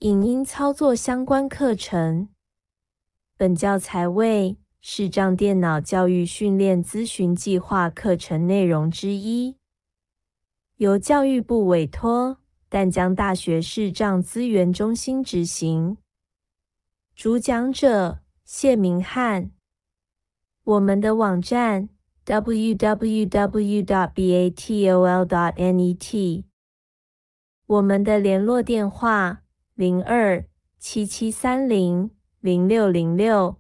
影音操作相关课程。本教材为视障电脑教育训练咨询计划课程内容之一，由教育部委托淡江大学视障资源中心执行。主讲者谢明翰。我们的网站 www.batol.net。我们的联络电话02-7730-0606。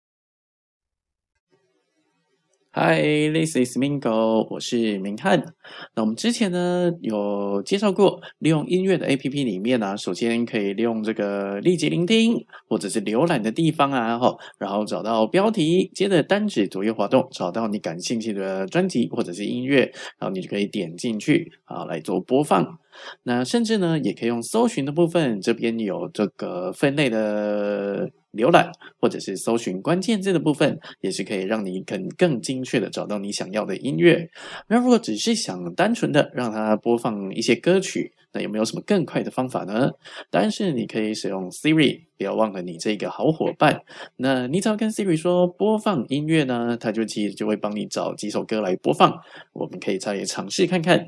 Hi, this is Mingo， 我是明翰。那我们之前呢有介绍过，利用音乐的 APP 里面呢，首先可以利用这个立即聆听或者是浏览的地方啊，然后找到标题，接着单指左右滑动，找到你感兴趣的专辑或者是音乐，然后你就可以点进去啊来做播放。那甚至呢也可以用搜寻的部分，这边有这个分类的浏览或者是搜寻关键字的部分，也是可以让你更精确的找到你想要的音乐。那如果只是想单纯的让它播放一些歌曲，那有没有什么更快的方法呢？当然是你可以使用 Siri， 不要忘了你这个好伙伴。那你只要跟 Siri 说播放音乐呢，它其实就会帮你找几首歌来播放。我们可以再尝试看看。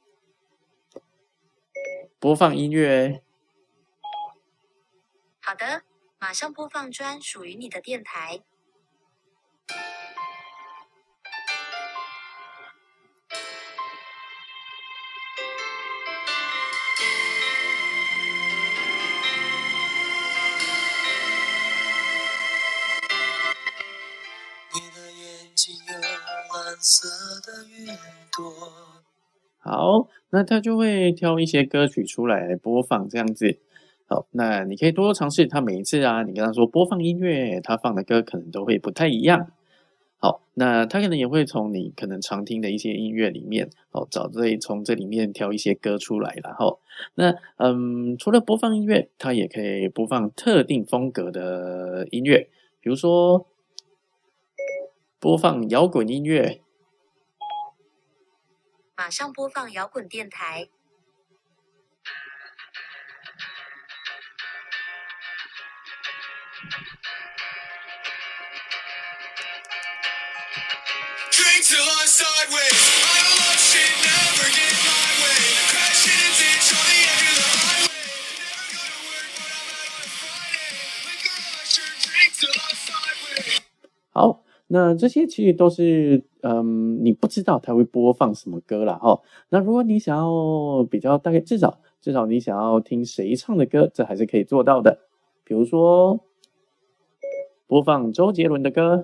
播放音乐。 好的，马上播放专属于你的电台。 你的眼睛有蓝色的云朵。 好，那它就会挑一些歌曲出来播放这样子。好，那你可以多多尝试，它每一次啊，你跟他说播放音乐，它放的歌可能都会不太一样。好，那它可能也会从你可能常听的一些音乐里面，从这里面挑一些歌出来啦。那除了播放音乐，它也可以播放特定风格的音乐，比如说播放摇滚音乐。 马上播放摇滚电台。 Drink till I'm sideways. I don't love shit, never get my way. Crashing in ditch on the edge of the highway. Never go to work, but I'm out on a Friday. Liquor rusher, drink till I'm sideways. 好，那这些其实都是你不知道它会播放什么歌啦。那如果你想要比较大概至少你想要听谁唱的歌，这还是可以做到的。比如说播放周杰伦的歌。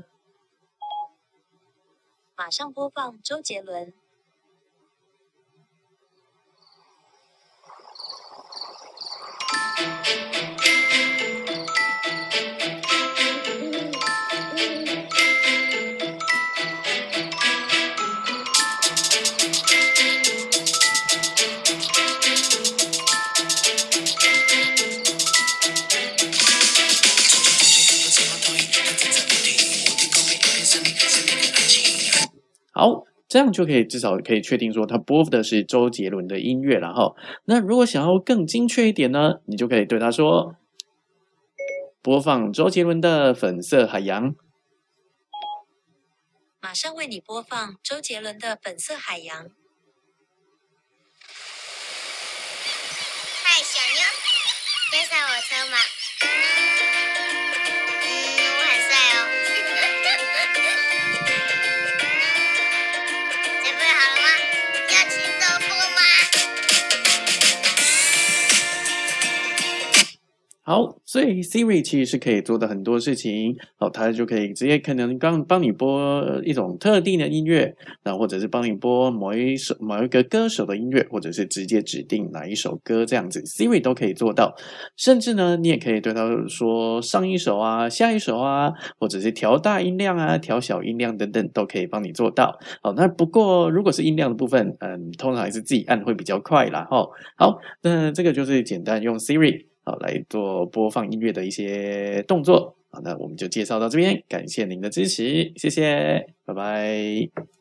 马上播放周杰伦。 好，这样就可以至少可以确定说他播的是周杰伦的音乐啦。那如果想要更精确一点呢，你就可以对他说播放周杰伦的粉色海洋。 马上为你播放周杰伦的粉色海洋。 嗨，小妞，可以上我车吗？我很帅哦。准备好了吗？要吃豆腐吗？ 好，所以 Siri 其实是可以做的很多事情。它就可以直接可能帮你播一种特定的音乐，那或者是帮你播某一个歌手的音乐，或者是直接指定哪一首歌这样子 ，Siri 都可以做到。甚至呢，你也可以对它说上一首啊、下一首啊，或者是调大音量啊、调小音量等等，都可以帮你做到。那不过如果是音量的部分，通常还是自己按会比较快啦。好，那这个就是简单用 Siri 来做播放音乐的一些动作。好，那我们就介绍到这边，感谢您的支持，谢谢，拜拜。